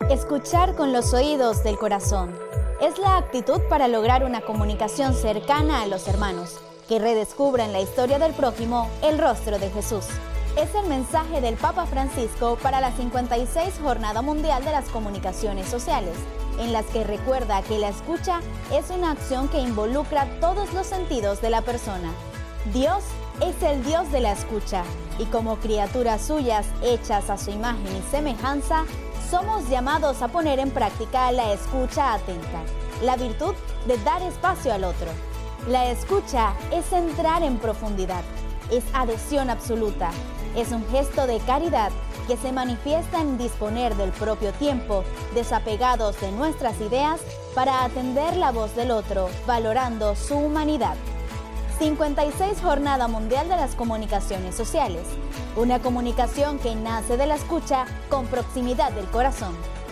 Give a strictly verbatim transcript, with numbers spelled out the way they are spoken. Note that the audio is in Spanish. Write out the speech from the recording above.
Escuchar con los oídos del corazón es la actitud para lograr una comunicación cercana a los hermanos, que redescubran la historia del prójimo el rostro de Jesús. Es el mensaje del Papa Francisco para la cincuenta y seis Jornada Mundial de las Comunicaciones Sociales, en las que recuerda que la escucha es una acción que involucra todos los sentidos de la persona. Dios es el Dios de la escucha, y como criaturas suyas hechas a su imagen y semejanza, somos llamados a poner en práctica la escucha atenta, la virtud de dar espacio al otro. La escucha es entrar en profundidad, es adhesión absoluta, es un gesto de caridad que se manifiesta en disponer del propio tiempo, desapegados de nuestras ideas, para atender la voz del otro, valorando su humanidad. cincuenta y seis Jornada Mundial de las Comunicaciones Sociales. Una comunicación que nace de la escucha con proximidad del corazón.